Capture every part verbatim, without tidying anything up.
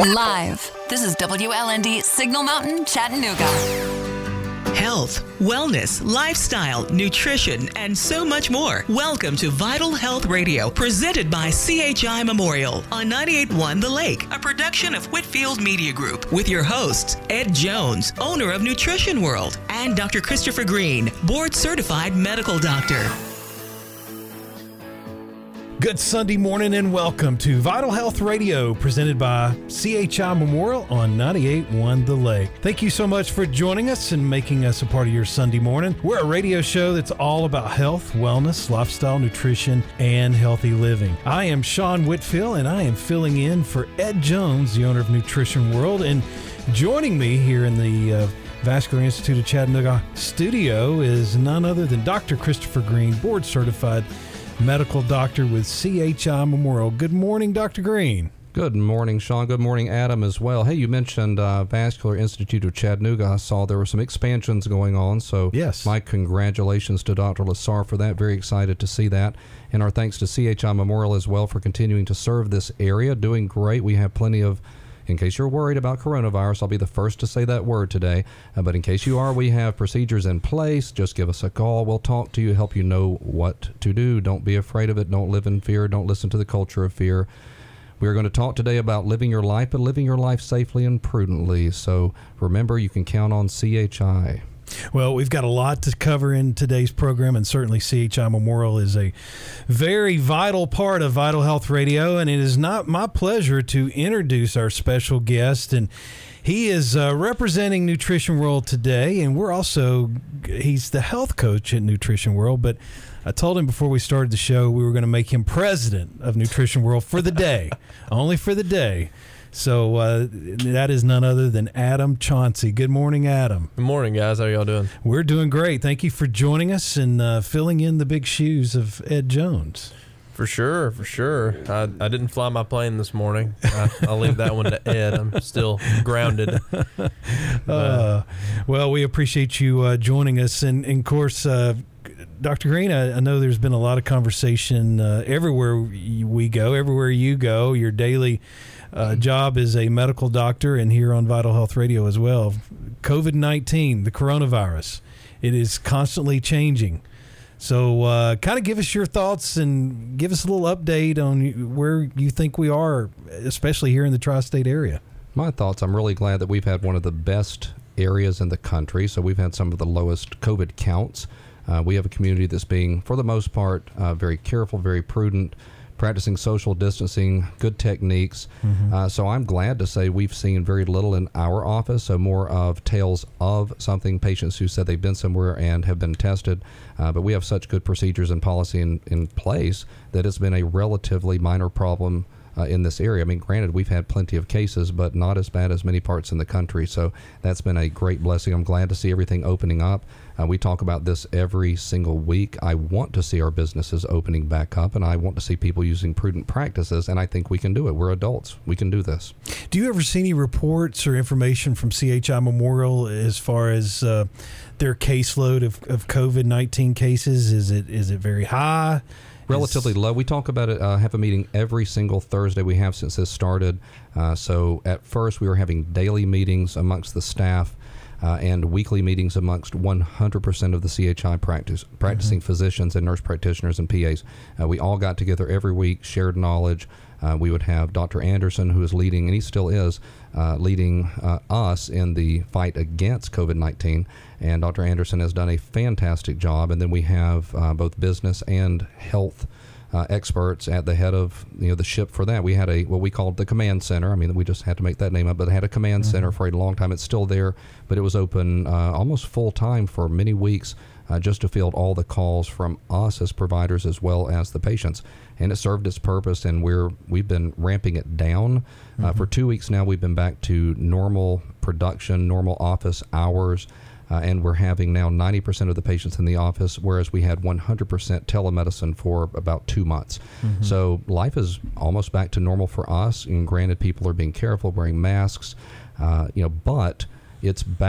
Live. This is W L N D Signal Mountain, Chattanooga. Health, wellness, lifestyle, nutrition, and so much more. Welcome to Vital Health Radio, presented by C H I Memorial on ninety-eight point one The Lake, a production of Whitfield Media Group, with your hosts, Ed Jones, owner of Nutrition World, and Doctor Christopher Green, board-certified medical doctor. Good Sunday morning and welcome to Vital Health Radio, presented by C H I Memorial on ninety-eight point one The Lake. Thank you so much for joining us and making us a part of your Sunday morning. We're a radio show that's all about health, wellness, lifestyle, nutrition, and healthy living. I am Sean Whitfield, and I am filling in for Ed Jones, the owner of Nutrition World, and joining me here in the uh, Vascular Institute of Chattanooga studio is none other than Doctor Christopher Green, board-certified medical doctor with C H I Memorial. Good morning, Doctor Green. Good morning, Sean. Good morning, Adam, as well. Hey, you mentioned uh, Vascular Institute of Chattanooga. I saw there were some expansions going on, so yes, my congratulations to Doctor Lassar for that. Very excited to see that. And our thanks to C H I Memorial as well for continuing to serve this area. Doing great. We have plenty of, in case you're worried about coronavirus, I'll be the first to say that word today. Uh, but in case you are, we have procedures in place. Just give us a call. We'll talk to you, help you know what to do. Don't be afraid of it. Don't live in fear. Don't listen to the culture of fear. We're going to talk today about living your life, but living your life safely and prudently. So remember, you can count on C H I. Well, we've got a lot to cover in today's program, and certainly C H I Memorial is a very vital part of Vital Health Radio, and it is not my pleasure to introduce our special guest, and he is uh, representing Nutrition World today, and we're also, he's the health coach at Nutrition World, but I told him before we started the show we were going to make him president of Nutrition World for the day, only for the day. So uh, that is none other than Adam Chauncey. Good morning, Adam. Good morning, guys. How are y'all doing? We're doing great. Thank you for joining us and uh, filling in the big shoes of Ed Jones. For sure, for sure. I, I didn't fly my plane this morning. I, I'll leave that one to Ed. I'm still grounded. uh, well, we appreciate you uh, joining us. And, and of course, uh, Doctor Green, I, I know there's been a lot of conversation uh, everywhere we go, everywhere you go. Your daily Uh, job as a medical doctor, and here on Vital Health Radio as well. COVID nineteen, the coronavirus, it is constantly changing. So uh, kind of give us your thoughts and give us a little update on where you think we are, especially here in the tri-state area. My thoughts, I'm really glad that we've had one of the best areas in the country. So we've had some of the lowest COVID counts. Uh, we have a community that's being, for the most part, uh, very careful, very prudent, practicing social distancing, good techniques. Mm-hmm. Uh, so I'm glad to say we've seen very little in our office, so more of tales of something, patients who said they've been somewhere and have been tested. Uh, but we have such good procedures and policy in, in place that it's been a relatively minor problem uh, in this area. I mean, granted, we've had plenty of cases, but not as bad as many parts in the country. So that's been a great blessing. I'm glad to see everything opening up. Uh, we talk about this every single week. I want to see our businesses opening back up, and I want to see people using prudent practices, and I think we can do it. We're adults. We can do this. Do you ever see any reports or information from C H I Memorial as far as uh, their caseload of, of COVID nineteen cases? Is it is it very high? Relatively low. We talk about it, uh, have a meeting every single Thursday we have since this started. Uh, so at first we were having daily meetings amongst the staff uh, and weekly meetings amongst one hundred percent of the C H I practice, practicing mm-hmm. physicians and nurse practitioners and P As. Uh, we all got together every week, shared knowledge. Uh, we would have Doctor Anderson, who is leading, and he still is, uh, leading uh, us in the fight against COVID nineteen. And Doctor Anderson has done a fantastic job. And then we have uh, both business and health uh, experts at the head of you know the ship for that. We had a what we called the command center. I mean, we just had to make that name up, but it had a command mm-hmm. center for a long time. It's still there, but it was open uh, almost full time for many weeks. Uh, just to field all the calls from us as providers as well as the patients. And it served its purpose, and we're, we've been ramping it down. Mm-hmm. Uh, for two weeks now, we've been back to normal production, normal office hours, uh, and we're having now ninety percent of the patients in the office, whereas we had one hundred percent telemedicine for about two months. Mm-hmm. So life is almost back to normal for us, and granted, people are being careful, wearing masks, uh, you know, but it's back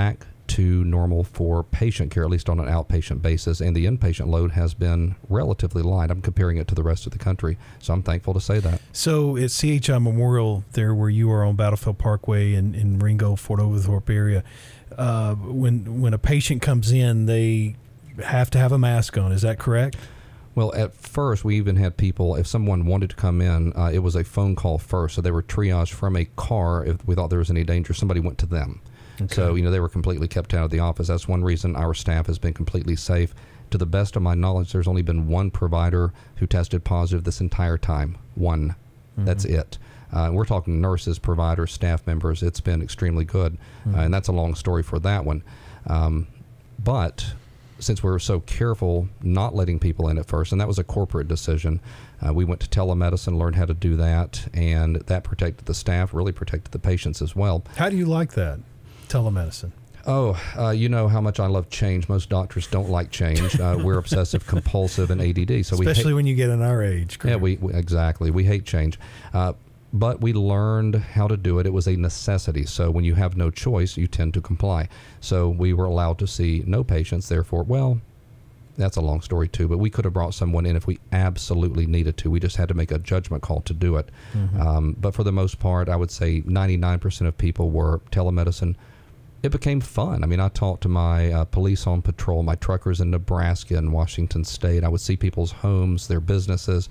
to normal for patient care, at least on an outpatient basis, and the inpatient load has been relatively light. I'm comparing it to the rest of the country, so I'm thankful to say that. So at C H I Memorial, there where you are on Battlefield Parkway in, in Ringo, Fort Oglethorpe area, uh, when when a patient comes in, they have to have a mask on. Is that correct? Well, at first, we even had people, if someone wanted to come in, uh, it was a phone call first. So they were triaged from a car. If we thought there was any danger, somebody went to them. Okay. So, you know, they were completely kept out of the office. That's one reason our staff has been completely safe. To the best of my knowledge, there's only been one provider who tested positive this entire time. One. Mm-hmm. That's it. Uh, we're talking nurses, providers, staff members. It's been extremely good. Mm-hmm. Uh, and that's a long story for that one. Um, but... since we were so careful not letting people in at first, and that was a corporate decision, uh, we went to telemedicine, learned how to do that, and that protected the staff, really protected the patients as well. How do you like that, telemedicine? Oh, uh, you know how much I love change. Most doctors don't like change. Uh, we're obsessive compulsive and A D D. So Especially we hate, when you get in our age. Yeah, we, we exactly. We hate change. Uh, But we learned how to do it. It was a necessity. So when you have no choice, you tend to comply. So we were allowed to see no patients. Therefore, well, that's a long story too. But we could have brought someone in if we absolutely needed to. We just had to make a judgment call to do it. Mm-hmm. Um, but for the most part, I would say ninety-nine percent of people were telemedicine. It became fun. I mean, I talked to my uh, police on patrol, my truckers in Nebraska and Washington State. I would see people's homes, their businesses,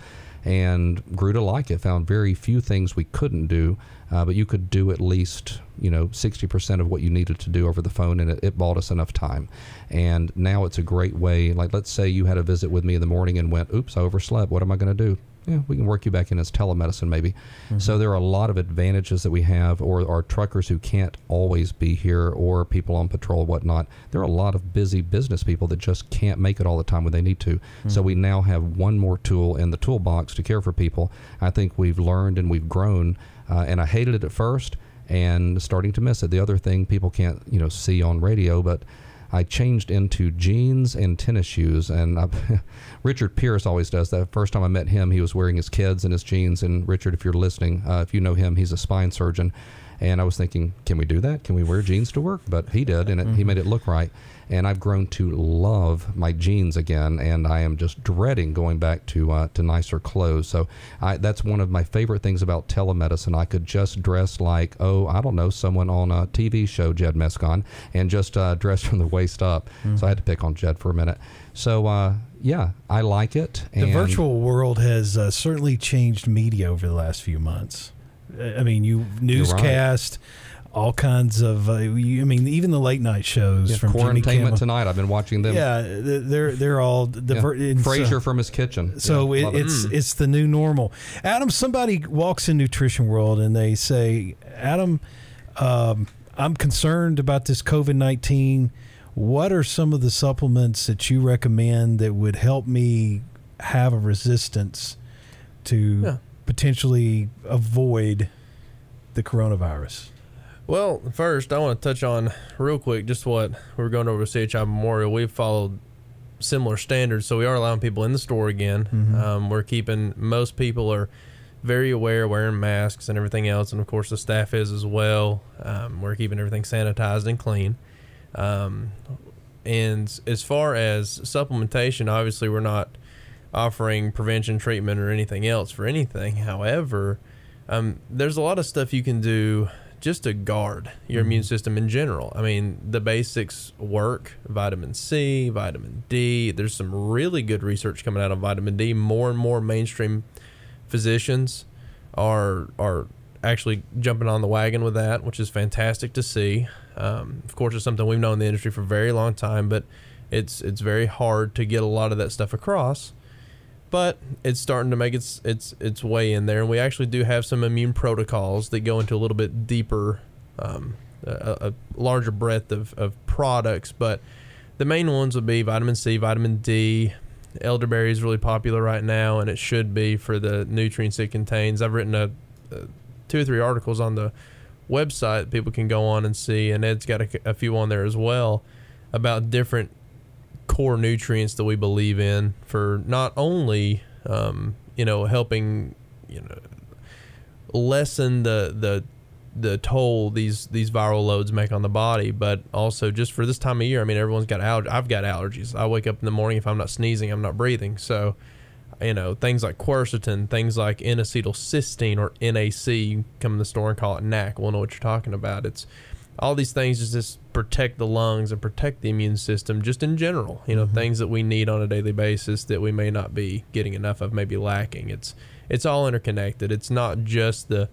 and grew to like it. Found very few things we couldn't do, uh, but you could do at least, you know, sixty percent of what you needed to do over the phone, and it, it bought us enough time. And now it's a great way. Like, let's say you had a visit with me in the morning and went, oops, I overslept. What am I going to do? Yeah, we can work you back in as telemedicine maybe. Mm-hmm. So there are a lot of advantages that we have, or our truckers who can't always be here, or people on patrol, whatnot. There are a lot of busy business people that just can't make it all the time when they need to. Mm-hmm. So we now have one more tool in the toolbox to care for people. I think we've learned and we've grown, uh, and I hated it at first and starting to miss it. The other thing people can't, you know, see on radio, but I changed into jeans and tennis shoes, and I, Richard Pierce always does that. First time I met him, he was wearing his kids and his jeans. And Richard, if you're listening, uh, if you know him, he's a spine surgeon. And I was thinking, can we do that? Can we wear jeans to work? But he did, and it, mm-hmm. he made it look right. And I've grown to love my jeans again, and I am just dreading going back to uh, to nicer clothes. So I, that's one of my favorite things about telemedicine. I could just dress like, oh, I don't know, someone on a T V show, Jed Mescon, and just uh, dress from the waist up. Mm-hmm. So I had to pick on Jed for a minute. So, uh, yeah, I like it. The and virtual world has uh, certainly changed media over the last few months. I mean, you newscast, right. all kinds of. Uh, you, I mean, even the late night shows yeah, from Jimmy Kimmel Tonight. I've been watching them. Yeah, they're they're all the yeah. Frasier so, from his kitchen. So yeah, it, it's it. it's the new normal. Adam, somebody walks in Nutrition World and they say, Adam, um, I'm concerned about this COVID nineteen. What are some of the supplements that you recommend that would help me have a resistance to? Yeah. potentially avoid the coronavirus? Well, first, I want to touch on real quick just what we were going over at C H I Memorial. We've followed similar standards, so we are allowing people in the store again. Mm-hmm. Um, we're keeping, most people are very aware, wearing masks and everything else, and of course the staff is as well. Um, we're keeping everything sanitized and clean. Um, and as far as supplementation, obviously we're not offering prevention treatment or anything else for anything. However, um, there's a lot of stuff you can do just to guard your mm-hmm. immune system in general. I mean, the basics work. Vitamin C, vitamin D. There's some really good research coming out on vitamin D. More and more mainstream physicians are are actually jumping on the wagon with that, which is fantastic to see. Um, of course, it's something we've known in the industry for a very long time, but it's it's very hard to get a lot of that stuff across. But it's starting to make its its its way in there, and we actually do have some immune protocols that go into a little bit deeper, um, a, a larger breadth of, of products. But the main ones would be vitamin C, vitamin D. Elderberry is really popular right now, and it should be for the nutrients it contains. I've written a, a two or three articles on the website people can go on and see, and Ed's got a, a few on there as well about different core nutrients that we believe in for not only um, you know helping you know lessen the the the toll these these viral loads make on the body, but also just for this time of year. I mean, everyone's got allergies. I've got allergies. I wake up in the morning, if I'm not sneezing, I'm not breathing. So, you know, things like quercetin, things like N-acetylcysteine or N A C, you can come in the store and call it N A C. We'll know what you're talking about. It's all these things just, just protect the lungs and protect the immune system just in general. You know, mm-hmm. things that we need on a daily basis that we may not be getting enough of, maybe lacking. It's it's all interconnected. It's not just the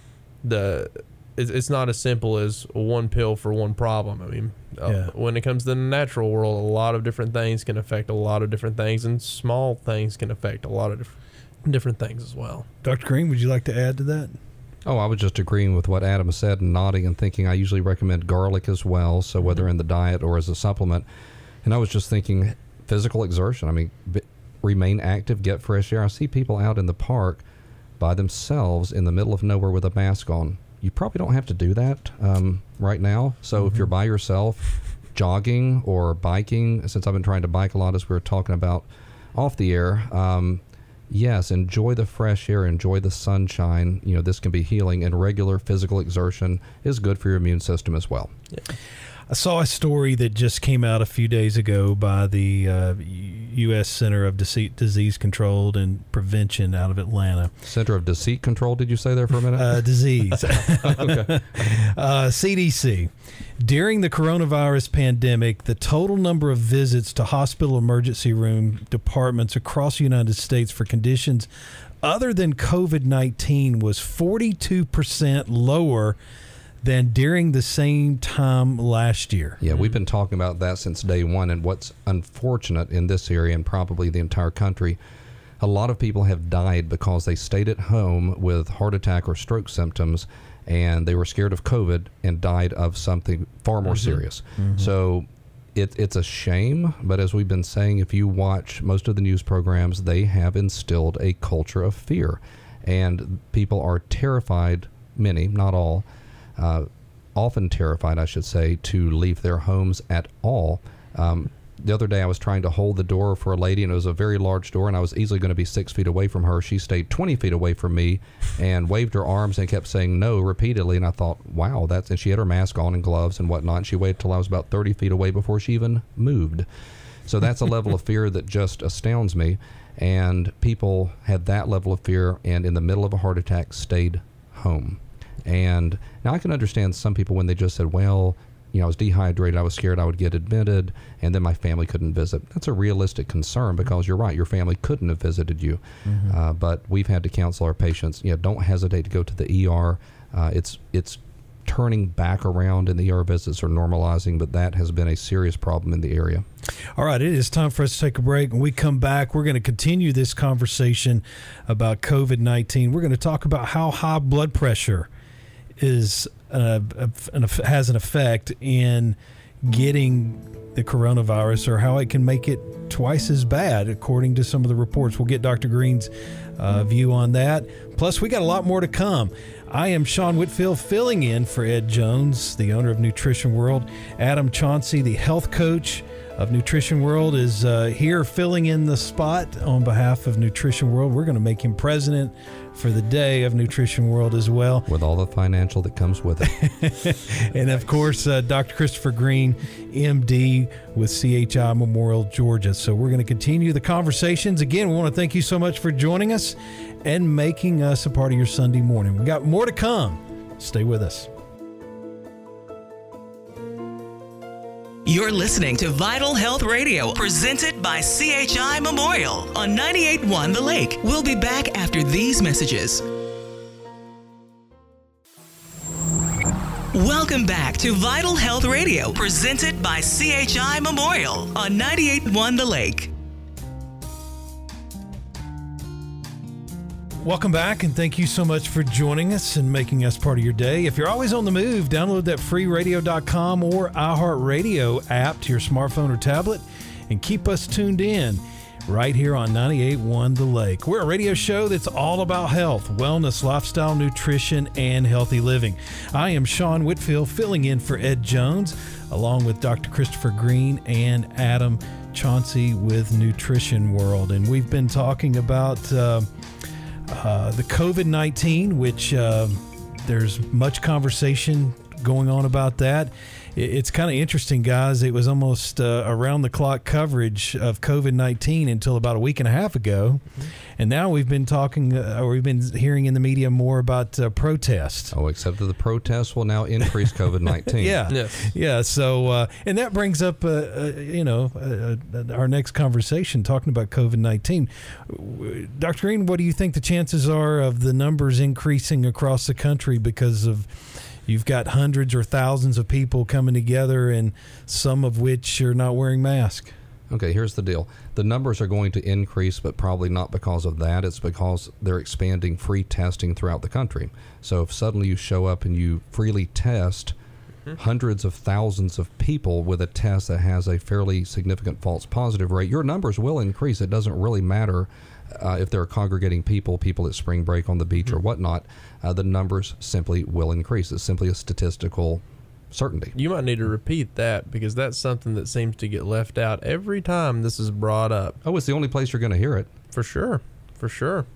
the it's, it's not as simple as one pill for one problem. I mean, yeah. uh, when it comes to the natural world, a lot of different things can affect a lot of different things, and small things can affect a lot of diff- different things as well. Doctor Green, would you like to add to that? Oh, I was just agreeing with what Adam said and nodding and thinking. I usually recommend garlic as well, so whether mm-hmm. in the diet or as a supplement. And I was just thinking physical exertion. I mean, b- remain active, get fresh air. I see people out in the park by themselves in the middle of nowhere with a mask on. You probably don't have to do that um, right now. So mm-hmm. if you're by yourself, jogging or biking, since I've been trying to bike a lot as we were talking about off the air, um, yes, enjoy the fresh air, enjoy the sunshine. You know, this can be healing, and regular physical exertion is good for your immune system as well. Yeah. I saw a story that just came out a few days ago by the uh, U S Center of Dece- Disease Control and Prevention out of Atlanta. Center of Deceit Control, did you say there for a minute? Uh, disease. Okay. uh, C D C. During the coronavirus pandemic, the total number of visits to hospital emergency room departments across the United States for conditions other than COVID nineteen was forty-two percent lower than during the same time last year. Yeah, we've been talking about that since day one, and what's unfortunate in this area and probably the entire country, a lot of people have died because they stayed at home with heart attack or stroke symptoms, and they were scared of COVID and died of something far more mm-hmm. serious. Mm-hmm. So it, it's a shame, but as we've been saying, if you watch most of the news programs, they have instilled a culture of fear, and people are terrified, many, not all, Uh, often terrified, I should say, to leave their homes at all. Um, the other day I was trying to hold the door for a lady, and it was a very large door, and I was easily going to be six feet away from her. She stayed twenty feet away from me and waved her arms and kept saying no repeatedly, and I thought, wow, that's, and she had her mask on and gloves and whatnot, and she waited till I was about thirty feet away before she even moved. So that's a level of fear that just astounds me, and people had that level of fear and in the middle of a heart attack stayed home. And now I can understand some people when they just said, well, you know, I was dehydrated, I was scared I would get admitted, and then my family couldn't visit. That's a realistic concern because you're right, your family couldn't have visited you. Mm-hmm. Uh, but we've had to counsel our patients, you know, don't hesitate to go to the E R. Uh, it's it's turning back around, and the E R visits are normalizing, but that has been a serious problem in the area. All right, it is time for us to take a break. When we come back, we're going to continue this conversation about COVID nineteen. We're going to talk about how high blood pressure is uh, has an effect in getting the coronavirus, or how it can make it twice as bad, according to some of the reports. We'll get Doctor Green's uh, view on that. Plus, we got a lot more to come. I am Sean Whitfield, filling in for Ed Jones, the owner of Nutrition World. Adam Chauncey, the health coach of Nutrition World, is uh, here filling in the spot on behalf of Nutrition World. We're going to make him president for the day of Nutrition World as well, with all the financial that comes with it. And of course, uh, Doctor Christopher Green, M D with C H I Memorial, Georgia. So we're going to continue the conversations. Again, we want to thank you so much for joining us and making us a part of your Sunday morning. We got more to come. Stay with us. You're listening to Vital Health Radio, presented by C H I Memorial on ninety-eight point one The Lake. We'll be back after these messages. Welcome back to Vital Health Radio, presented by C H I Memorial on ninety-eight point one The Lake. Welcome back, and thank you so much for joining us and making us part of your day. If you're always on the move, download that free radio dot com or iHeartRadio app to your smartphone or tablet and keep us tuned in right here on ninety-eight point one The Lake. We're a radio show that's all about health, wellness, lifestyle, nutrition, and healthy living. I am Sean Whitfield, filling in for Ed Jones, along with Doctor Christopher Green and Adam Chauncey with Nutrition World. And we've been talking about uh, Uh, the COVID nineteen, which uh, there's much conversation going on about that. It's kind of interesting, guys. It was almost uh, around-the-clock coverage of COVID nineteen until about a week and a half ago. Mm-hmm. And now we've been talking, uh, or we've been hearing in the media more about uh, protests. Oh, except that the protests will now increase COVID nineteen. yeah. Yes. Yeah. So, uh, and that brings up, uh, uh, you know, uh, uh, our next conversation talking about COVID nineteen. Doctor Green, what do you think the chances are of the numbers increasing across the country because of you've got hundreds or thousands of people coming together, and some of which are not wearing masks? Okay, here's the deal. The numbers are going to increase, but probably not because of that. It's because they're expanding free testing throughout the country. So if suddenly you show up and you freely test mm-hmm. hundreds of thousands of people with a test that has a fairly significant false positive rate, your numbers will increase. It doesn't really matter uh, if they're congregating people, people at spring break on the beach mm-hmm. or whatnot. Uh, the numbers simply will increase. It's simply a statistical certainty. You might need to repeat that, because that's something that seems to get left out every time this is brought up. Oh, it's the only place you're going to hear it. For sure. For sure.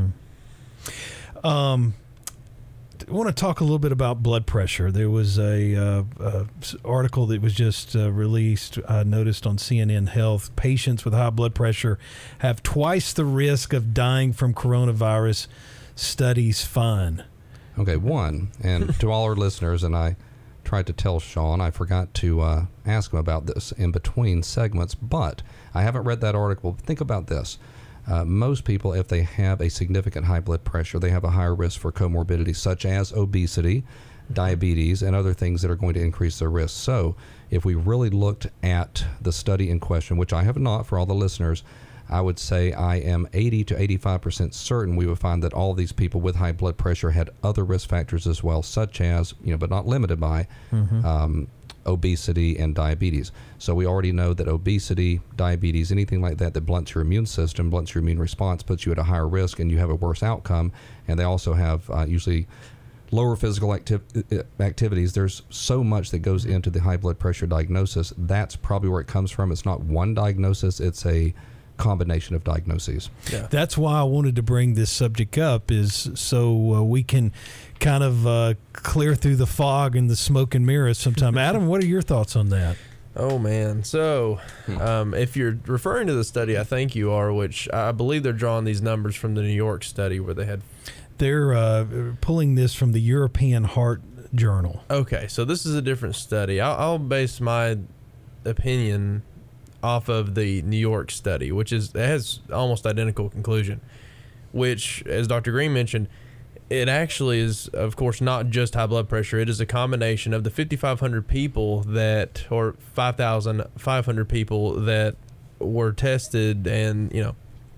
Mm-hmm. Um, I want to talk a little bit about blood pressure. There was a uh, uh, article that was just uh, released, I noticed on C N N Health. Patients with high blood pressure have twice the risk of dying from coronavirus. Studies find. Okay, one, and to all our listeners, and I tried to tell Sean, I forgot to uh, ask him about this in between segments, but I haven't read that article. Think about this. Uh, most people, if they have a significant high blood pressure, they have a higher risk for comorbidities such as obesity, diabetes, and other things that are going to increase their risk. So if we really looked at the study in question, which I have not for all the listeners, I would say I am eighty to eighty-five percent certain we would find that all of these people with high blood pressure had other risk factors as well, such as, you know, but not limited by, mm-hmm. um, obesity and diabetes. So we already know that obesity, diabetes, anything like that that blunts your immune system, blunts your immune response, puts you at a higher risk and you have a worse outcome. And they also have uh, usually lower physical acti- activities. There's so much that goes into the high blood pressure diagnosis. That's probably where it comes from. It's not one diagnosis. It's a combination of diagnoses. Yeah. That's why I wanted to bring this subject up, is so uh, we can kind of uh, clear through the fog and the smoke and mirrors sometime. Adam, what are your thoughts on that? Oh, man. So um, if you're referring to the study, I think you are, which I believe they're drawing these numbers from the New York study where they had... They're uh, pulling this from the European Heart Journal. Okay, so this is a different study. I'll, I'll base my opinion off of the New York study, which is it has almost identical conclusion, which, as Doctor Green mentioned, it actually is, of course, not just high blood pressure. It is a combination of the fifty-five hundred people that, or five thousand five hundred people that were tested and, you know,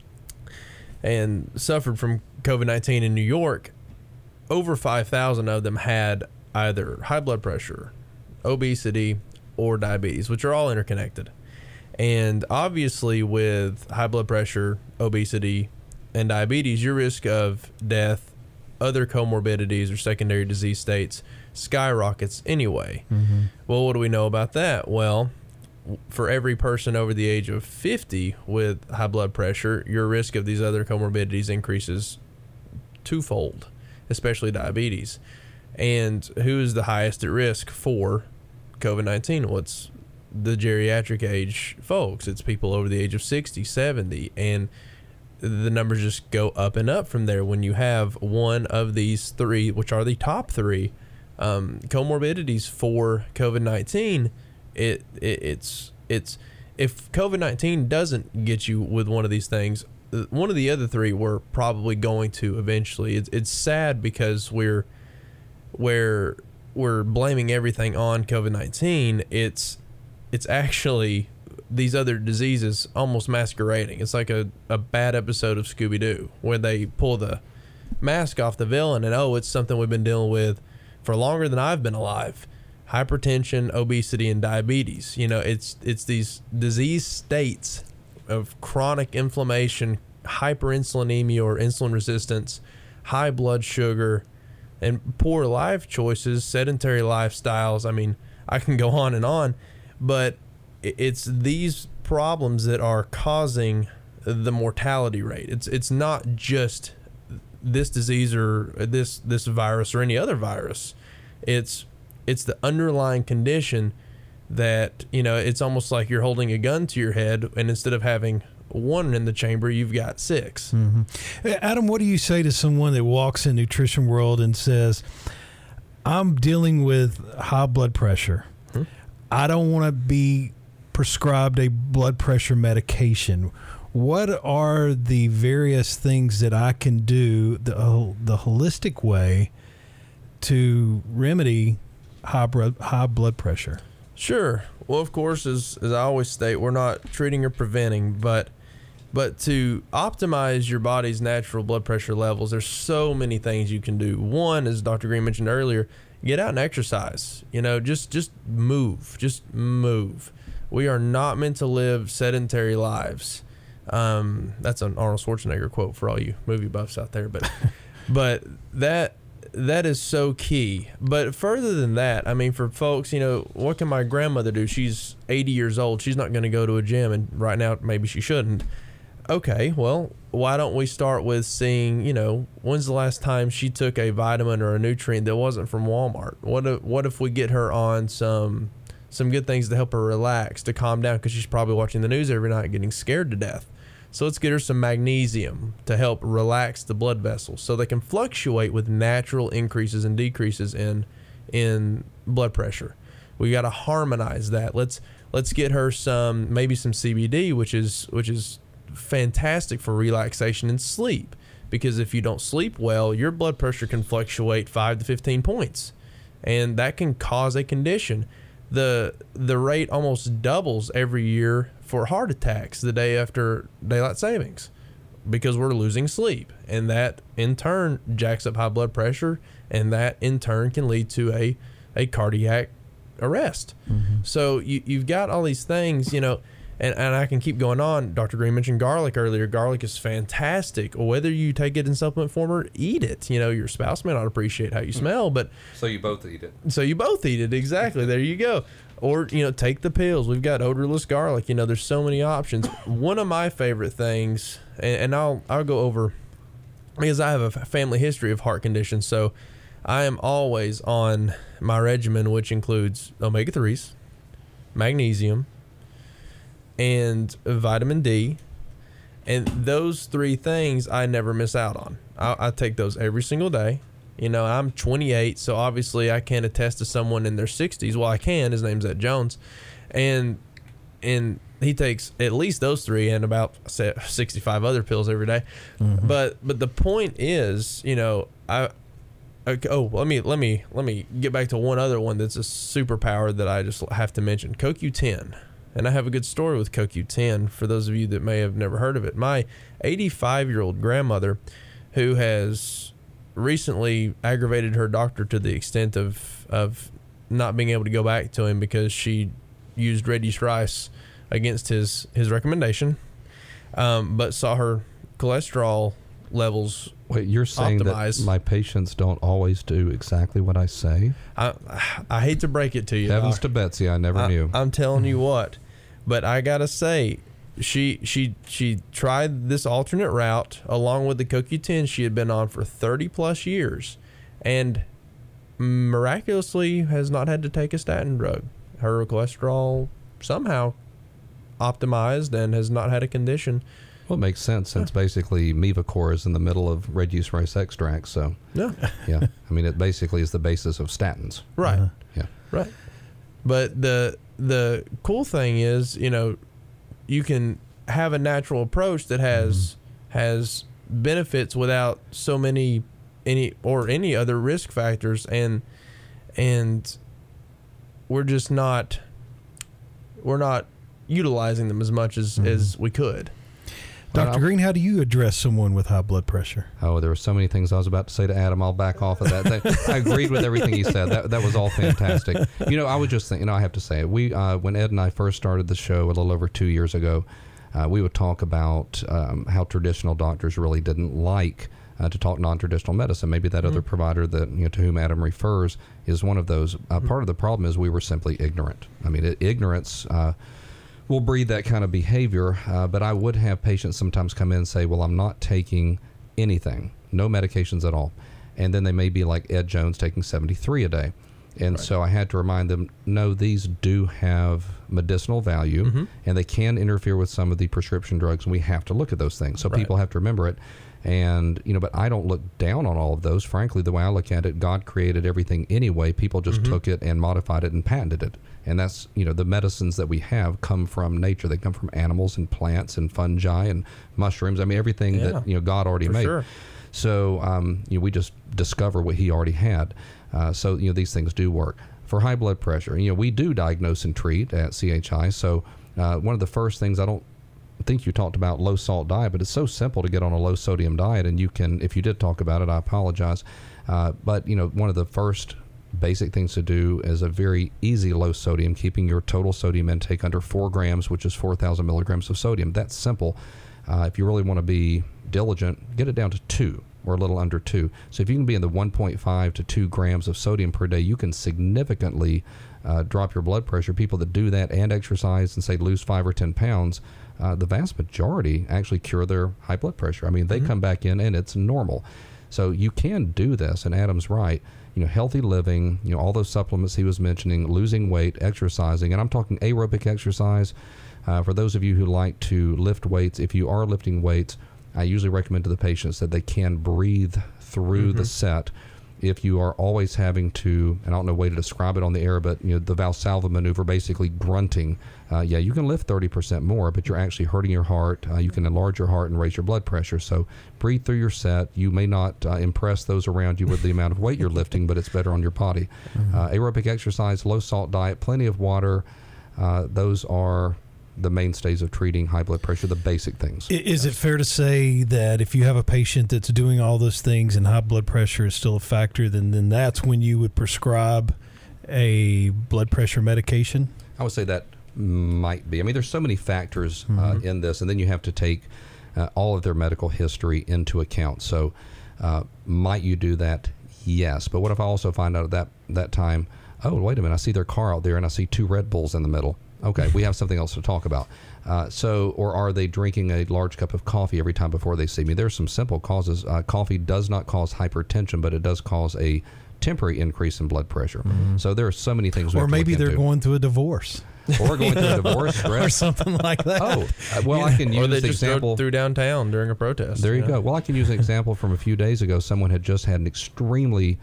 and suffered from COVID nineteen in New York. Over five thousand of them had either high blood pressure, obesity, or diabetes, which are all interconnected. And obviously with high blood pressure, obesity, and diabetes, your risk of death, other comorbidities or secondary disease states skyrockets anyway. Mm-hmm. Well, what do we know about that? Well, for every person over the age of fifty with high blood pressure, your risk of these other comorbidities increases twofold, especially diabetes. And who is the highest at risk for COVID nineteen? What's well, the geriatric age folks? It's people over the age of sixty, seventy, and the numbers just go up and up from there when you have one of these three, which are the top three um, comorbidities for COVID nineteen. It, it it's it's if COVID nineteen doesn't get you with one of these things, one of the other three we're probably going to eventually. It's it's sad because we're we're we're blaming everything on COVID nineteen. It's it's actually these other diseases almost masquerading. It's like a, a bad episode of Scooby-Doo where they pull the mask off the villain and, oh, it's something we've been dealing with for longer than I've been alive. Hypertension, obesity, and diabetes. You know, it's it's these disease states of chronic inflammation, hyperinsulinemia or insulin resistance, high blood sugar, and poor life choices, sedentary lifestyles. I mean, I can go on and on. But it's these problems that are causing the mortality rate. It's it's not just this disease or this this virus or any other virus. It's it's the underlying condition that, you know, it's almost like you're holding a gun to your head, and instead of having one in the chamber, you've got six. Mm-hmm. Adam, what do you say to someone that walks in nutrition world and says, I'm dealing with high blood pressure. Hmm? I don't want to be prescribed a blood pressure medication. What are the various things that I can do the, uh, the holistic way to remedy high, bro- high blood pressure? Sure. Well, of course, as, as I always state, we're not treating or preventing, but but to optimize your body's natural blood pressure levels, there's so many things you can do. One, as Doctor Green mentioned earlier, get out and exercise. You know, just just move. Just move. We are not meant to live sedentary lives. Um, that's an Arnold Schwarzenegger quote for all you movie buffs out there, but but that that is so key. But further than that, I mean, for folks, you know, what can my grandmother do? She's eighty years old. She's not going to go to a gym, and right now maybe she shouldn't. Okay, well, why don't we start with seeing, you know, when's the last time she took a vitamin or a nutrient that wasn't from Walmart? What if, what if we get her on some some good things to help her relax, to calm down, because she's probably watching the news every night getting scared to death. So let's get her some magnesium to help relax the blood vessels so they can fluctuate with natural increases and decreases in in blood pressure. We got to harmonize that. Let's let's get her some, maybe some C B D, which is which is fantastic for relaxation and sleep, because if you don't sleep well, your blood pressure can fluctuate five to fifteen points, and that can cause a condition. The the rate almost doubles every year for heart attacks the day after daylight savings, because we're losing sleep, and that in turn jacks up high blood pressure, and that in turn can lead to a a cardiac arrest. Mm-hmm. So you, you've got all these things, you know, and, and I can keep going on. Doctor Green mentioned garlic earlier. Garlic is fantastic. Whether you take it in supplement form or eat it, you know, your spouse may not appreciate how you smell, but so you both eat it. So you both eat it. Exactly. There you go. Or, you know, take the pills. We've got odorless garlic. You know, there's so many options. One of my favorite things, and, and I'll I'll go over, because I have a family history of heart conditions, so I am always on my regimen, which includes omega threes, magnesium, and vitamin D. And those three things I never miss out on. I, I take those every single day. You know, I'm twenty-eight, so obviously I can't attest to someone in their sixties. Well, I can. His name's Ed Jones. And and he takes at least those three and about sixty-five other pills every day. Mm-hmm. But but the point is, you know, I okay, oh, let me let me let me get back to one other one that's a superpower that I just have to mention. C O Q ten. And I have a good story with C O Q ten for those of you that may have never heard of it. My eighty-five-year-old grandmother, who has recently aggravated her doctor to the extent of of not being able to go back to him because she used red yeast rice against his his recommendation, um, but saw her cholesterol levels Wait, you're saying optimize. That my patients don't always do exactly what I say? I I hate to break it to you. Heavens Doc. to Betsy, I never I, knew. I'm telling you what, but I gotta say, she she she tried this alternate route along with the C O Q ten she had been on for thirty plus years, and miraculously has not had to take a statin drug. Her cholesterol somehow optimized and has not had a condition. Well, it makes sense since basically Mevacor is in the middle of red yeast rice extract. So, Yeah. yeah, I mean, it basically is the basis of statins. Right. Uh-huh. Yeah. Right. But the the cool thing is, you know, you can have a natural approach that has mm-hmm. has benefits without so many any or any other risk factors, and and we're just not we're not utilizing them as much as, mm-hmm. as we could. Doctor Green, how do you address someone with high blood pressure? Oh, there were so many things I was about to say to Adam. I'll back off of that. I agreed with everything he said. That that was all fantastic. You know, I was just thinking, you know, I have to say, we uh, when Ed and I first started the show a little over two years ago, uh, we would talk about um, how traditional doctors really didn't like uh, to talk non-traditional medicine. Maybe that mm-hmm. other provider that, you know, to whom Adam refers is one of those. Uh, mm-hmm. Part of the problem is we were simply ignorant. I mean, it, ignorance... Uh, will breed that kind of behavior, uh, but I would have patients sometimes come in and say, well, I'm not taking anything. no medications at all. And then they may be like Ed Jones taking seventy-three a day. And right. so I had to remind them, no, these do have medicinal value, mm-hmm. and they can interfere with some of the prescription drugs, and we have to look at those things. So right. people have to remember it. And, you know, but I don't look down on all of those. Frankly, the way I look at it, God created everything anyway. People just mm-hmm. took it and modified it and patented it. And that's, you know, the medicines that we have come from nature. They come from animals and plants and fungi and mushrooms. I mean, everything yeah, that, you know, God already made. Sure. So, um, you know, we just discover what he already had. Uh, so, you know, these things do work. For high blood pressure, you know, we do diagnose and treat at C H I. So uh, one of the first things, I don't think you talked about low salt diet, but it's so simple to get on a low sodium diet. And you can, if you did talk about it, I apologize. Uh, but, you know, one of the first basic things to do is a very easy low sodium, keeping your total sodium intake under four grams, which is four thousand milligrams of sodium. That's simple. Uh, if you really want to be diligent, get it down to two. Or a little under two. So if you can be in the one point five to two grams of sodium per day, you can significantly uh, drop your blood pressure. People that do that and exercise and say lose five or ten pounds, uh, the vast majority actually cure their high blood pressure. I mean, they mm-hmm. come back in and it's normal. So you can do this, and Adam's right. You know, healthy living, you know, all those supplements he was mentioning, losing weight, exercising, and I'm talking aerobic exercise. Uh, for those of you who like to lift weights, if you are lifting weights, I usually recommend to the patients that they can breathe through mm-hmm. the set. If you are always having to, and I don't know a way to describe it on the air, but you know, the Valsalva maneuver, basically grunting, uh, yeah, you can lift thirty percent more, but you're actually hurting your heart. Uh, you can enlarge your heart and raise your blood pressure. So breathe through your set. You may not uh, impress those around you with the amount of weight you're lifting, but it's better on your body. Mm-hmm. Uh, aerobic exercise, low salt diet, plenty of water. Uh, those are the mainstays of treating high blood pressure, the basic things. Is it fair to say that if you have a patient that's doing all those things and high blood pressure is still a factor, then, then that's when you would prescribe a blood pressure medication? I would say that might be. I mean, there's so many factors mm-hmm. uh, in this, and then you have to take uh, all of their medical history into account. So uh, might you do that? Yes. But what if I also find out at that, that time, oh, wait a minute, I see their car out there and I see two Red Bulls in the middle. Okay, we have something else to talk about. Uh, so, or are they drinking a large cup of coffee every time before they see me? There's some simple causes. Uh, coffee does not cause hypertension, but it does cause a temporary increase in blood pressure. Mm-hmm. So there are so many things we Or have to maybe look they're into. going through a divorce. Or going through a divorce, stress. Or something like that. Oh, uh, well, I can use or they the just example. drove through downtown during a protest. There you, you know? go. Well, I can use an example from a few days ago. Someone had just had an extremely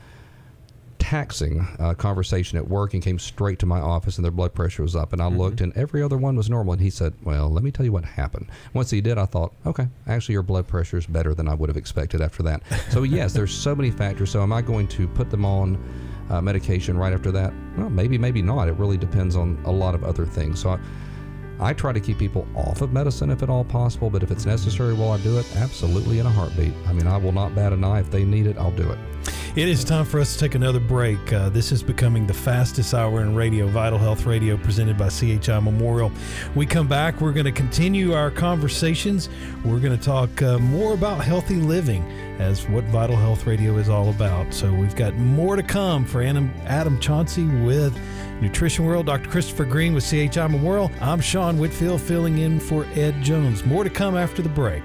taxing uh, conversation at work and came straight to my office, and their blood pressure was up, and I mm-hmm. looked and every other one was normal, and he said, well, let me tell you what happened. Once he did, I thought, okay, actually your blood pressure is better than I would have expected after that. So yes, there's so many factors. So am I going to put them on uh, medication right after that? Well, maybe, maybe not. It really depends on a lot of other things. So I, I try to keep people off of medicine if at all possible, but if it's necessary, will I do it? Absolutely, in a heartbeat. I mean, I will not bat an eye. If they need it, I'll do it. It is time for us to take another break. Uh, this is becoming the fastest hour in radio, Vital Health Radio, presented by C H I Memorial. We come back, we're going to continue our conversations. We're going to talk uh, more about healthy living as what Vital Health Radio is all about. So we've got more to come for Adam, Adam Chauncey with Nutrition World, Doctor Christopher Green with C H I Memorial. I'm Sean Whitfield filling in for Ed Jones. More to come after the break.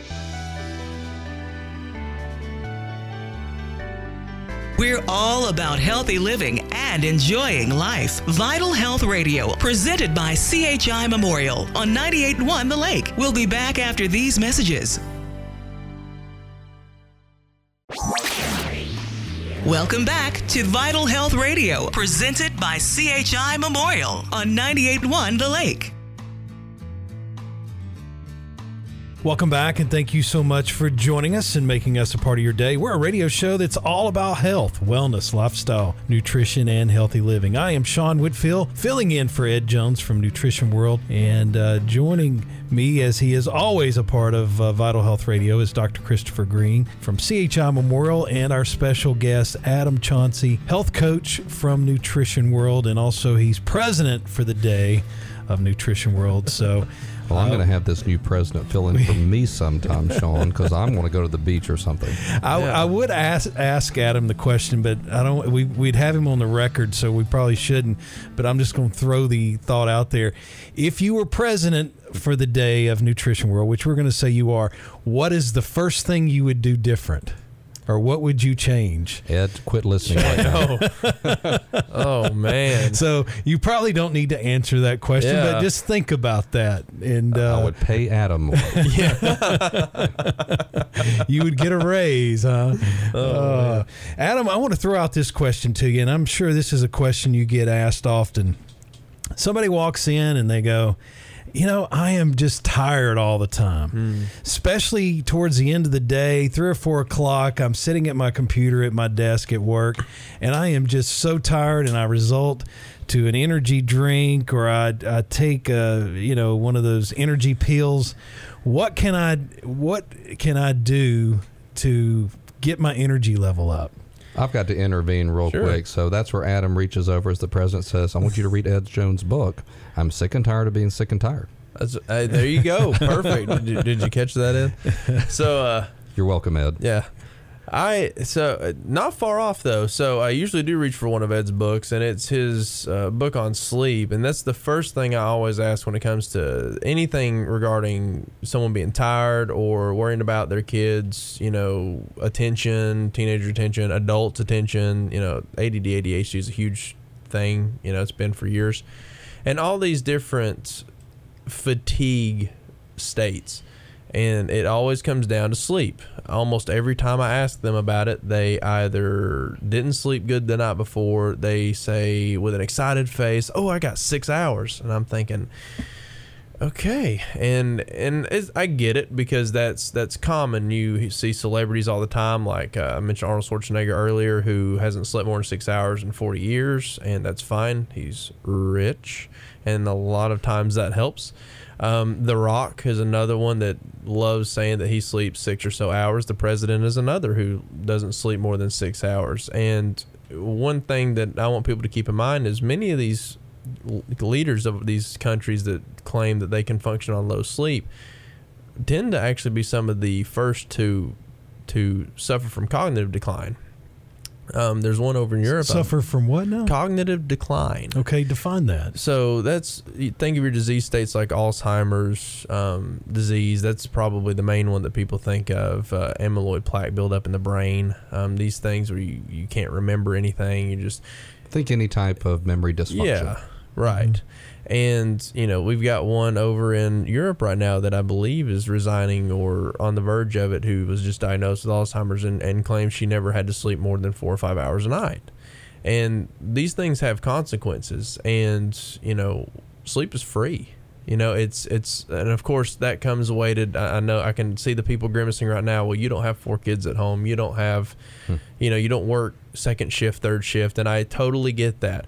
We're all about healthy living and enjoying life. Vital Health Radio, presented by C H I Memorial on ninety-eight point one The Lake. We'll be back after these messages. Welcome back to Vital Health Radio, presented by C H I Memorial on ninety-eight point one The Lake. Welcome back, and thank you so much for joining us and making us a part of your day. We're a radio show that's all about health, wellness, lifestyle, nutrition, and healthy living. I am Sean Whitfield, filling in for Ed Jones from Nutrition World, and uh, joining me, as he is always a part of uh, Vital Health Radio, is Doctor Christopher Green from C H I Memorial, and our special guest, Adam Chauncey, health coach from Nutrition World, and also he's president for the day of Nutrition World. So Well, I'm uh, going to have this new president fill in for me sometime, Sean, because I'm going to go to the beach or something. I, yeah. I would ask ask Adam the question, but I don't. We, we'd have him on the record, so we probably shouldn't. But I'm just going to throw the thought out there. If you were president for the day of Nutrition World, which we're going to say you are, what is the first thing you would do different? or what would you change? Ed, quit listening right now. Oh, oh man. So you probably don't need to answer that question, Yeah. but just think about that. And uh, I would pay Adam more. you would get a raise, huh? Oh, uh, Adam, I want to throw out this question to you, and I'm sure this is a question you get asked often. Somebody walks in and they go, you know, I am just tired all the time, mm. especially towards the end of the day, three or four o'clock. I'm sitting at my computer at my desk at work, and I am just so tired, and I result to an energy drink, or I, I take a, you know, one of those energy pills. What can I what can I do to get my energy level up? I've got to intervene real Sure. quick. So that's where Adam reaches over as the president says, I want you to read Ed Jones' book. I'm sick and tired of being sick and tired. That's, uh, there you go. Perfect. Did you, did you catch that, Ed? So, uh, You're welcome, Ed. yeah. I so uh, not far off though. So I usually do reach for one of Ed's books, and it's his uh, book on sleep, and that's the first thing I always ask when it comes to anything regarding someone being tired or worrying about their kids, you know, attention, teenager attention, adults attention. You know, A D D, A D H D is a huge thing. You know, it's been for years, and all these different fatigue states. And it always comes down to sleep. Almost every time I ask them about it, they either didn't sleep good the night before. They say with an excited face, "Oh, I got six hours," and I'm thinking, okay. And and it's, I get it, because that's that's common. You see celebrities all the time, like uh, I mentioned Arnold Schwarzenegger earlier, who hasn't slept more than six hours in forty years, and that's fine. He's rich, and a lot of times that helps. Um, The Rock is another one that loves saying that he sleeps six or so hours. The president is another who doesn't sleep more than six hours. And one thing that I want people to keep in mind is many of these leaders of these countries that claim that they can function on low sleep tend to actually be some of the first to to suffer from cognitive decline. Um, there's one over in Europe. Suffer from what now? Cognitive decline. Okay, define that. So that's, you think of your disease states like Alzheimer's um, disease. That's probably the main one that people think of. Uh, amyloid plaque buildup in the brain. Um, these things where you, you can't remember anything. You just Think any type of memory dysfunction. yeah, right. Mm-hmm. And, you know, we've got one over in Europe right now that I believe is resigning or on the verge of it, who was just diagnosed with Alzheimer's and, and claims she never had to sleep more than four or five hours a night. And these things have consequences. And, you know, sleep is free. You know, it's, it's, and of course that comes weighted. I I know I can see the people grimacing right now. Well, you don't have four kids at home. You don't have, hmm. you know, you don't work second shift, third shift. And I totally get that.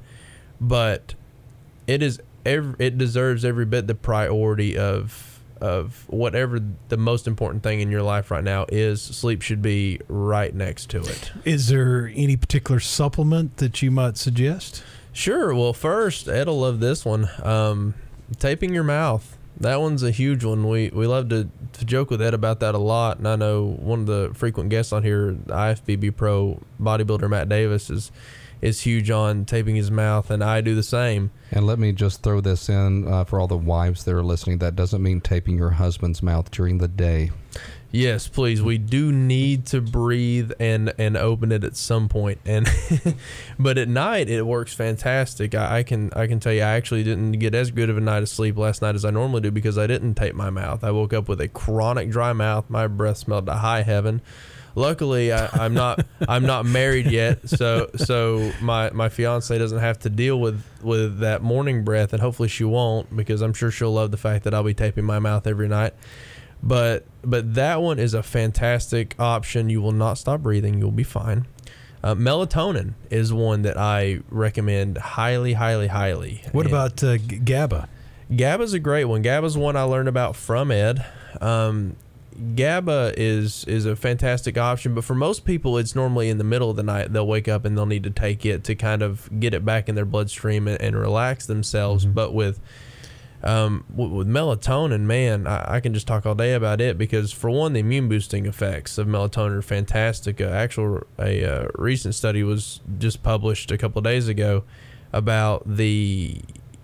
But it is, every, it deserves every bit the priority of, of whatever the most important thing in your life right now is. Sleep should be right next to it. Is there any particular supplement that you might suggest? Sure. Well, first, Ed will love this one. Um, taping your mouth. That one's a huge one. We we love to, to joke with Ed about that a lot. And I know one of the frequent guests on here, I F B B pro bodybuilder Matt Davis, is is huge on taping his mouth, and I do the same. And let me just throw this in uh, for all the wives that are listening. That doesn't mean taping your husband's mouth during the day. Yes, please. We do need to breathe and, and open it at some point. And but at night it works fantastic. I, I can I can tell you, I actually didn't get as good of a night of sleep last night as I normally do because I didn't tape my mouth. I woke up with a chronic dry mouth. My breath smelled to high heaven. Luckily, I, I'm not I'm not married yet, so so my, my fiance doesn't have to deal with, with that morning breath, and hopefully she won't, because I'm sure she'll love the fact that I'll be taping my mouth every night. But but that one is a fantastic option. You will not stop breathing. You'll be fine. Uh, melatonin is one that I recommend highly, highly, highly. What And about uh, G- GABA? GABA's a great one. GABA's one I learned about from Ed. Um, GABA is is a fantastic option, but for most people, it's normally in the middle of the night. They'll wake up and they'll need to take it to kind of get it back in their bloodstream and, and relax themselves. Mm-hmm. But with Um, with, with melatonin, man, I, I can just talk all day about it, because for one, the immune boosting effects of melatonin are fantastic. Uh, actual a uh, recent study was just published a couple of days ago about the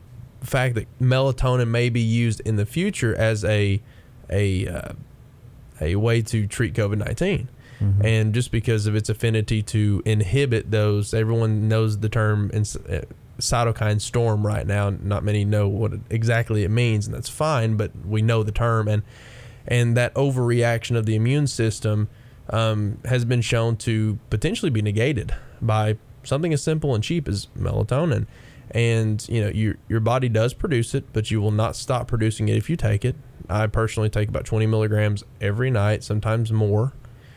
fact that melatonin may be used in the future as a a uh, a way to treat COVID nineteen. Mm-hmm. And just because of its affinity to inhibit those, everyone knows the term in, uh, cytokine storm right now. Not many know what it, exactly it means, and that's fine, but we know the term. And and that overreaction of the immune system um, has been shown to potentially be negated by something as simple and cheap as melatonin. And you know, your your body does produce it, but you will not stop producing it if you take it. I personally take about twenty milligrams every night, sometimes more,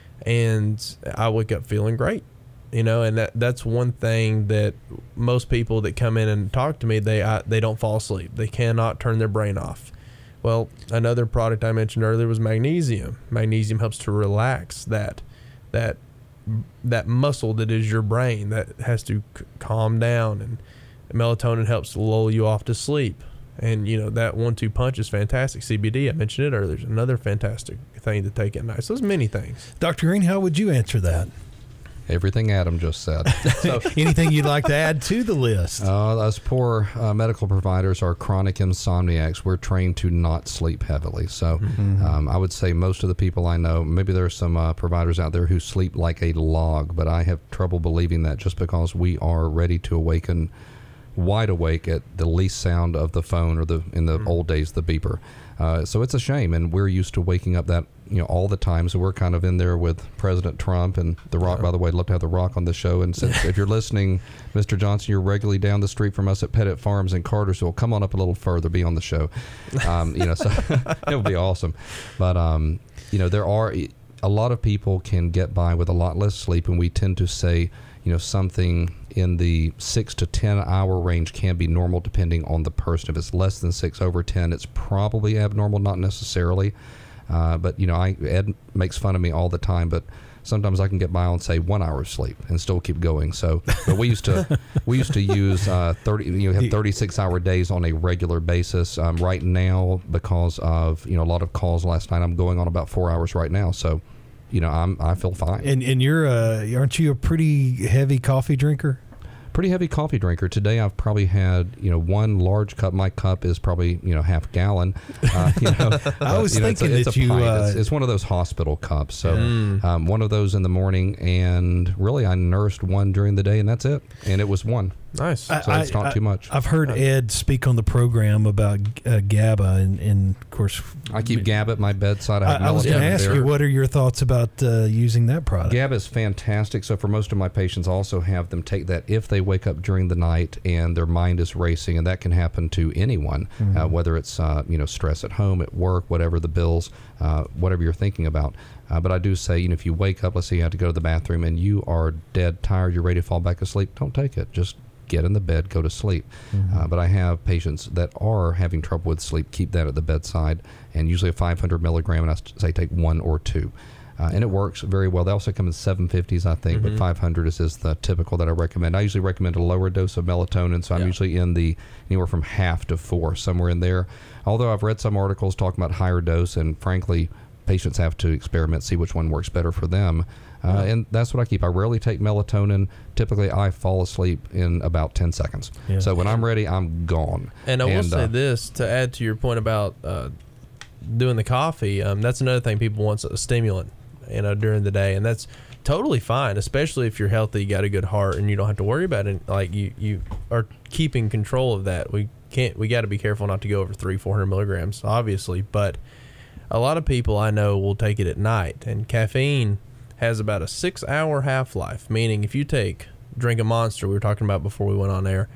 and I wake up feeling great. You know, and that that's one thing that most people that come in and talk to me, they I, they don't fall asleep. They cannot turn their brain off. Well, another product I mentioned earlier was magnesium. Magnesium helps to relax that that that muscle that is your brain that has to c- calm down, and melatonin helps lull you off to sleep. And you know, that one two punch is fantastic. C B D, I mentioned it earlier, is another fantastic thing to take at night. So there's many things. Doctor Green, how would you answer that? Everything Adam just said. So, anything you'd like to add to the list? Uh, us poor uh, medical providers are chronic insomniacs. We're trained to not sleep heavily. So mm-hmm. um, I would say most of the people I know, maybe there are some uh, providers out there who sleep like a log, but I have trouble believing that just because we are ready to awaken, wide awake at the least sound of the phone, or the in the mm-hmm. old days, the beeper. Uh, so it's a shame, and we're used to waking up that, you know, all the time. So we're kind of in there with President Trump and The Rock. Yeah. By the way, I'd love to have The Rock on the show. And since if you're listening, Mister Johnson, you're regularly down the street from us at Pettit Farms in Cartersville. Come on up a little further, be on the show. Um, you know, so it would be awesome. But um, you know, there are a lot of people can get by with a lot less sleep, and we tend to say, you know, something in the six to ten hour range can be normal depending on the person. If it's less than six, over ten, it's probably abnormal, not necessarily. Uh, but, you know, I, Ed makes fun of me all the time, but sometimes I can get by on, say, one hour of sleep and still keep going. So, but we used to we used to use uh, thirty, you know, have thirty-six hour days on a regular basis. Um, right now, because of, you know, a lot of calls last night, I'm going on about four hours right now. So, you know, I'm I feel fine. And and you're uh, aren't you a pretty heavy coffee drinker? Pretty heavy coffee drinker. Today I've probably had, you know, one large cup. My cup is probably, you know, half gallon. Uh, you know, I was you know, thinking it's a, it's that a you. Uh, it's, it's one of those hospital cups. So mm. um, one of those in the morning, and really I nursed one during the day, and that's it. And it was one. Nice. So I, it's not I, too much. I've heard Ed speak on the program about uh, GABA, and, and of course, I keep GABA at my bedside. I, have I, I was going to ask there. you, what are your thoughts about uh, using that product? GABA is fantastic. So for most of my patients, I also have them take that if they wake up during the night and their mind is racing, and that can happen to anyone, mm-hmm. uh, whether it's uh, you know, stress at home, at work, whatever the bills, uh, whatever you're thinking about. Uh, but I do say, you know, if you wake up, let's say you have to go to the bathroom and you are dead tired, you're ready to fall back asleep, don't take it. Just get in the bed, go to sleep. Mm-hmm. Uh, but I have patients that are having trouble with sleep, keep that at the bedside, and usually a five hundred milligram, and I say take one or two. Uh, and it works very well. They also come in seven fifties, I think, mm-hmm. but five hundred is, is the typical that I recommend. I usually recommend a lower dose of melatonin, so I'm yeah. usually in the anywhere from half to four, somewhere in there. Although I've read some articles talking about higher dose, and frankly, patients have to experiment, see which one works better for them. Uh, and that's what I keep. I rarely take melatonin. Typically, I fall asleep in about ten seconds. Yeah. So when I'm ready, I'm gone. And I will and, say uh, this, to add to your point about uh, doing the coffee, um, that's another thing people want, a stimulant, you know, during the day. And that's totally fine, especially if you're healthy, you got a good heart, and you don't have to worry about it. Like, you, you are keeping control of that. We can't, we got to be careful not to go over three, four hundred milligrams, obviously. But a lot of people I know will take it at night, and caffeine has about a six hour half-life, meaning if you take, drink a Monster we were talking about before we went on air,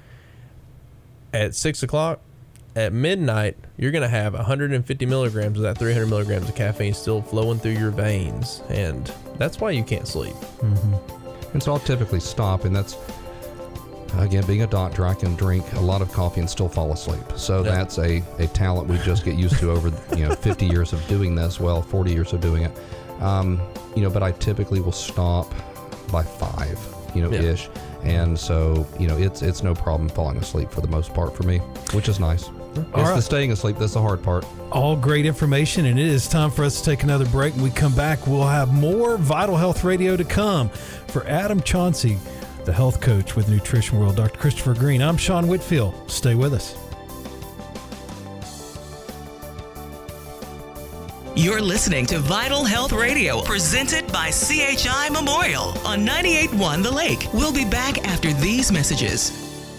at six o'clock, at midnight, you're going to have one hundred fifty milligrams of that three hundred milligrams of caffeine still flowing through your veins, and that's why you can't sleep. Mm-hmm. And so I'll typically stop, and that's, again, being a doctor, I can drink a lot of coffee and still fall asleep. So yep. that's a, a talent we just get used to over, you know, fifty years of doing this, well, forty years of doing it. Um, you know, but I typically will stop by five, you know, yeah. ish. And so, you know, it's it's no problem falling asleep for the most part for me, which is nice. All it's right. the staying asleep that's the hard part. All great information, and it is time for us to take another break. When we come back, we'll have more Vital Health Radio to come. For Adam Chauncey, the health coach with Nutrition World, Doctor Christopher Green, I'm Sean Whitfield. Stay with us. You're listening to Vital Health Radio, presented by C H I Memorial on ninety-eight point one The Lake. We'll be back after these messages.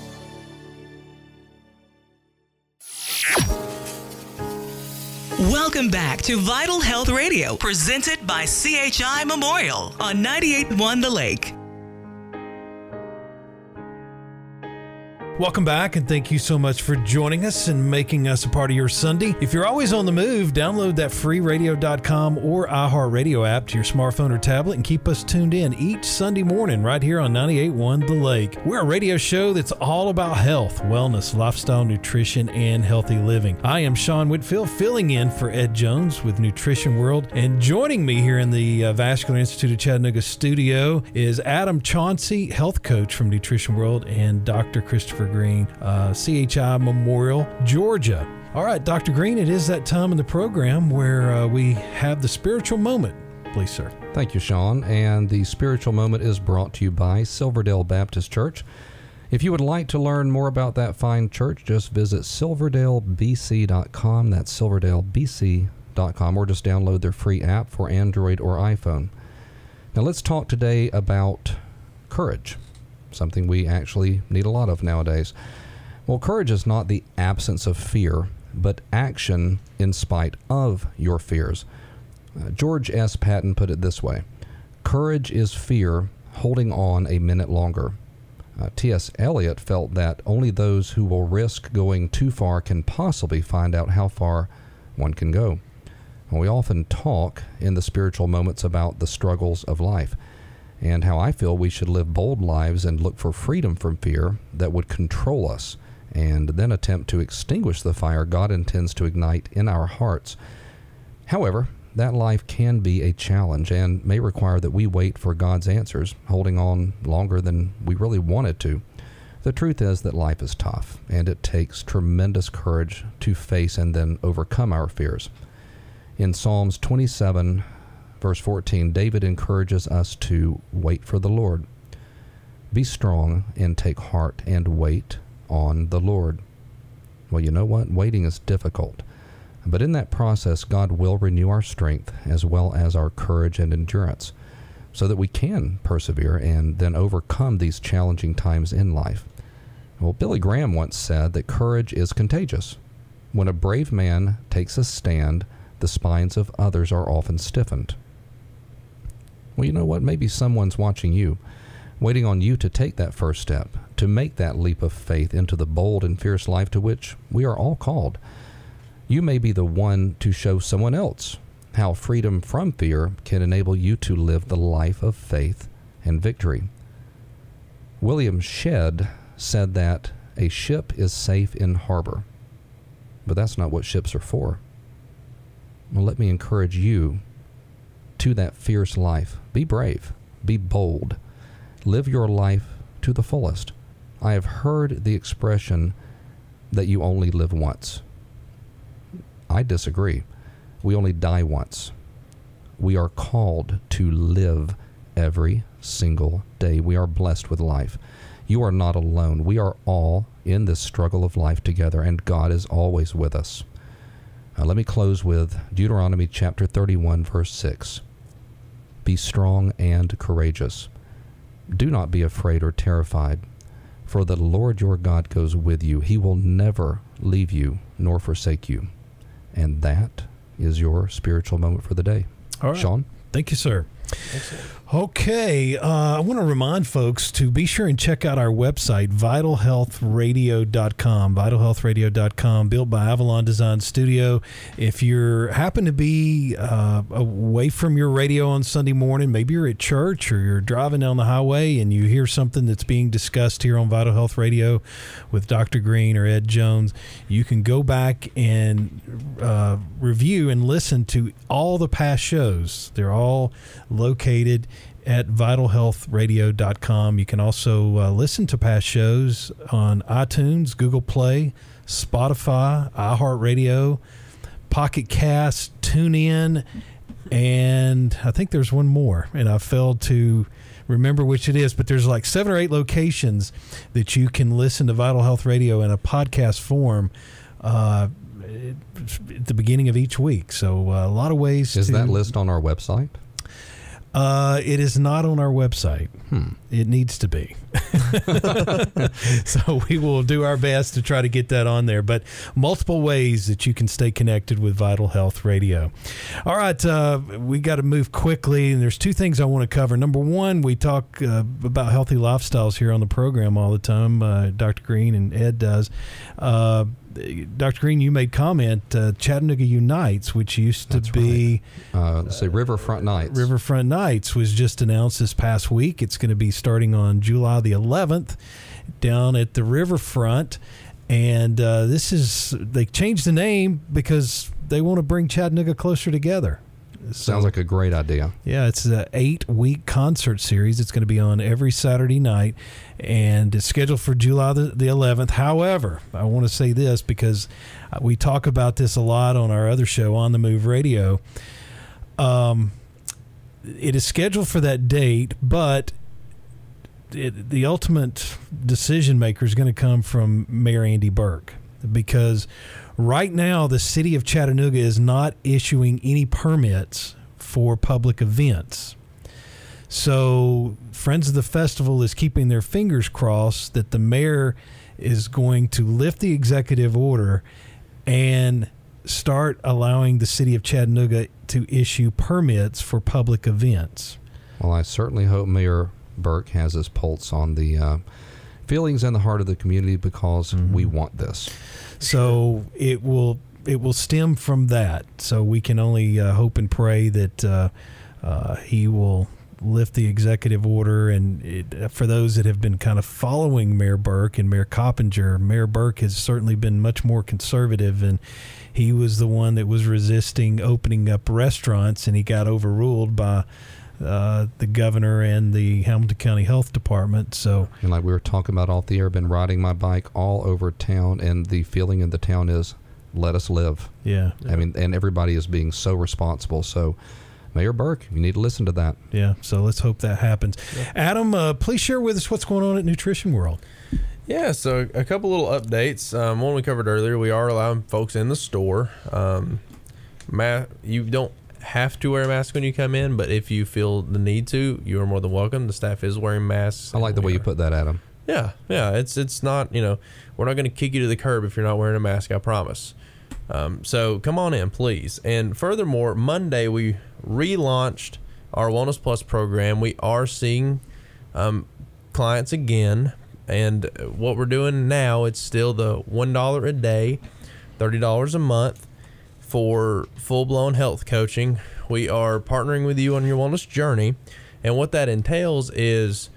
Welcome back to Vital Health Radio, presented by C H I Memorial on ninety-eight point one The Lake. Welcome back, and thank you so much for joining us and making us a part of your Sunday. If you're always on the move, download that free radio dot com or iHeartRadio app to your smartphone or tablet and keep us tuned in each Sunday morning right here on ninety-eight point one The Lake. We're a radio show that's all about health, wellness, lifestyle, nutrition, and healthy living. I am Sean Whitfield, filling in for Ed Jones with Nutrition World, and joining me here in the uh, Vascular Institute of Chattanooga studio is Adam Chauncey, health coach from Nutrition World, and Doctor Christopher Green, uh, C H I Memorial, Georgia. All right, Doctor Green, it is that time in the program where uh, we have the spiritual moment. Please, sir. Thank you, Sean. And the spiritual moment is brought to you by Silverdale Baptist Church. If you would like to learn more about that fine church, just visit silverdale b c dot com. That's silverdale b c dot com, or just download their free app for Android or iPhone. Now, let's talk today about courage. Something we actually need a lot of nowadays. Well, courage is not the absence of fear, but action in spite of your fears. Uh, George S. Patton put it this way: courage is fear holding on a minute longer. Uh, T S. Eliot felt that only those who will risk going too far can possibly find out how far one can go. Well, we often talk in the spiritual moments about the struggles of life, and how I feel we should live bold lives and look for freedom from fear that would control us, and then attempt to extinguish the fire God intends to ignite in our hearts. However, that life can be a challenge and may require that we wait for God's answers, holding on longer than we really wanted to. The truth is that life is tough, and it takes tremendous courage to face and then overcome our fears. In Psalms twenty-seven, Verse fourteen, David encourages us to wait for the Lord. Be strong and take heart and wait on the Lord. Well, you know what? Waiting is difficult. But in that process, God will renew our strength as well as our courage and endurance so that we can persevere and then overcome these challenging times in life. Well, Billy Graham once said that courage is contagious. When a brave man takes a stand, the spines of others are often stiffened. Well, you know what? Maybe someone's watching you, waiting on you to take that first step, to make that leap of faith into the bold and fierce life to which we are all called. You may be the one to show someone else how freedom from fear can enable you to live the life of faith and victory. William Shedd said that a ship is safe in harbor, but that's not what ships are for. Well, let me encourage you to that fierce life. Be brave. Be bold. Live your life to the fullest. I have heard the expression that you only live once. I disagree. We only die once. We are called to live every single day. We are blessed with life. You are not alone. We are all in this struggle of life together, and God is always with us. Now, let me close with Deuteronomy chapter thirty-one, verse six. Be strong and courageous. Do not be afraid or terrified, for the Lord your God goes with you. He will never leave you nor forsake you. And that is your spiritual moment for the day. All right. Sean? Thank you, sir. Okay, uh, I want to remind folks to be sure and check out our website, vital health radio dot com, vital health radio dot com, built by Avalon Design Studio. If you happen to be uh, away from your radio on Sunday morning, maybe you're at church or you're driving down the highway and you hear something that's being discussed here on Vital Health Radio with Doctor Green or Ed Jones, you can go back and uh, review and listen to all the past shows. They're all located at vital health radio dot com. You can also uh, listen to past shows on iTunes, Google Play, Spotify, iHeartRadio, Pocket Cast, TuneIn, and I think there's one more, and I failed to remember which it is, but there's like seven or eight locations that you can listen to Vital Health Radio in a podcast form. Uh, at the beginning of each week. So uh, a lot of ways. Is to, that list on our website? Uh, it is not on our website. Hmm. It needs to be. So we will do our best to try to get that on there. But multiple ways that you can stay connected with Vital Health Radio. All right, uh, we got to move quickly, and there's two things I want to cover. Number one, we talk uh, about healthy lifestyles here on the program all the time. Uh, Doctor Green and Ed does. Uh, Doctor Green, you made comment, uh, Chattanooga Unites, which used to That's be right. uh, let's say Riverfront Nights. Riverfront Nights was just announced this past week. It's going to be starting on July the eleventh down at the Riverfront. And uh, this is, they changed the name because they want to bring Chattanooga closer together. So, Sounds like a great idea. Yeah, it's an eight-week concert series. It's going to be on every Saturday night, and it's scheduled for July the, the eleventh. However, I want to say this because we talk about this a lot on our other show, On the Move Radio. Um, it is scheduled for that date, but it, the ultimate decision maker is going to come from Mayor Andy Burke, because right now the city of Chattanooga is not issuing any permits for public events. So Friends of the Festival is keeping their fingers crossed that the mayor is going to lift the executive order and start allowing the city of Chattanooga to issue permits for public events. Well, I certainly hope Mayor Burke has his pulse on the uh, feelings and the heart of the community, because mm-hmm. we want this. So it will it will stem from that. So we can only uh, hope and pray that uh, uh, he will lift the executive order. And it, for those that have been kind of following Mayor Burke and Mayor Coppinger, Mayor Burke has certainly been much more conservative, and he was the one that was resisting opening up restaurants, and he got overruled by Uh, the governor and the Hamilton County Health Department. So, and like we were talking about off the air, been riding my bike all over town, and the feeling in the town is, let us live. Yeah. I mean, and everybody is being so responsible. So, Mayor Burke, you need to listen to that. Yeah. So let's hope that happens. Yeah. Adam, uh, please share with us what's going on at Nutrition World. Yeah, so a couple little updates. Um, one we covered earlier, we are allowing folks in the store. Um, ma- you don't have to wear a mask when you come in, but if you feel the need to, you are more than welcome. The staff is wearing masks. I like the way are. you put that, Adam. Yeah, yeah. It's it's not, you know, we're not going to kick you to the curb if you're not wearing a mask, I promise. Um, so come on in, please. And furthermore, Monday we relaunched our Wellness Plus program. We are seeing um, clients again, and what we're doing now, it's still the one dollar a day, thirty dollars a month. For full-blown health coaching. We are partnering with you on your wellness journey, and what that entails is,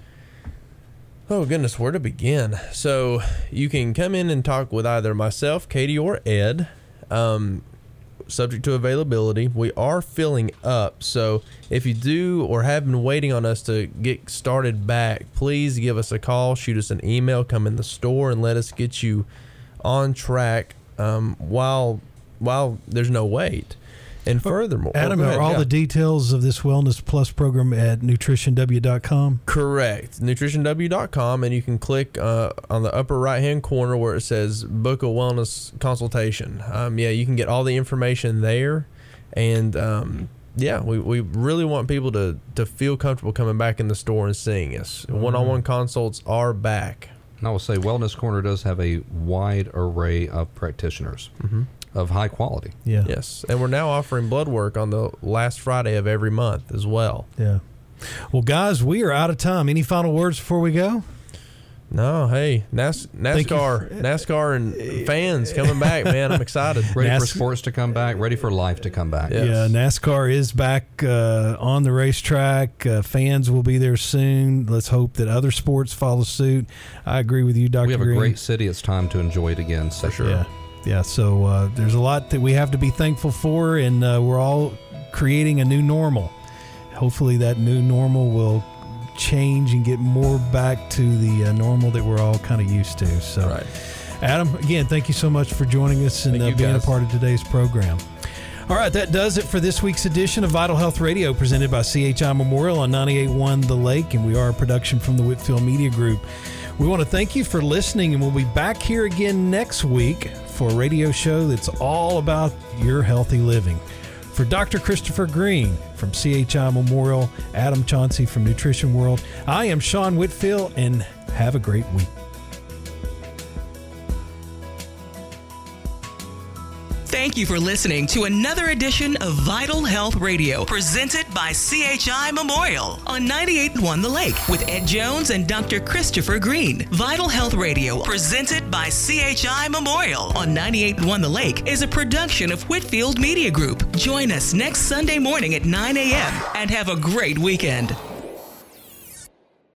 oh goodness, where to begin? So you can come in and talk with either myself, Katie, or Ed, um, subject to availability. We are filling up, so if you do or have been waiting on us to get started back, please give us a call, shoot us an email, come in the store, and let us get you on track um, while while there's no wait. And furthermore, Adam, oh, are ahead, all yeah. the details of this Wellness Plus program at nutrition w dot com? Correct. nutrition w dot com, and you can click uh, on the upper right-hand corner where it says book a wellness consultation. Um, yeah, you can get all the information there. And um, yeah, we, we really want people to, to feel comfortable coming back in the store and seeing us. Mm-hmm. One-on-one consults are back. And I will say Wellness Corner does have a wide array of practitioners. Mm-hmm. Of high quality. Yeah. Yes. And we're now offering blood work on the last Friday of every month as well. Yeah. Well, guys, we are out of time. Any final words before we go? No. Hey, NAS- NASCAR, NASCAR and fans coming back, man. I'm excited. Ready NAS- for sports to come back. Ready for life to come back. Yes. Yeah. NASCAR is back uh, on the racetrack. Uh, fans will be there soon. Let's hope that other sports follow suit. I agree with you, Doctor We have Green. a great city. It's time to enjoy it again. So. For sure. Yeah. Yeah, so uh, there's a lot that we have to be thankful for, and uh, we're all creating a new normal. Hopefully that new normal will change and get more back to the uh, normal that we're all kind of used to. So, Right. Adam, again, thank you so much for joining us and Thank uh, you, being guys. a part of today's program. All right, that does it for this week's edition of Vital Health Radio, presented by C H I Memorial on ninety-eight point one The Lake, and we are a production from the Whitfield Media Group. We want to thank you for listening, and we'll be back here again next week for a radio show that's all about your healthy living. For Doctor Christopher Green from C H I Memorial, Adam Chauncey from Nutrition World, I am Sean Whitfield, and have a great week. Thank you for listening to another edition of Vital Health Radio, presented by C H I Memorial on ninety-eight point one The Lake with Ed Jones and Doctor Christopher Green. Vital Health Radio, presented by C H I Memorial on ninety-eight point one The Lake, is a production of Whitfield Media Group. Join us next Sunday morning at nine a.m. and have a great weekend.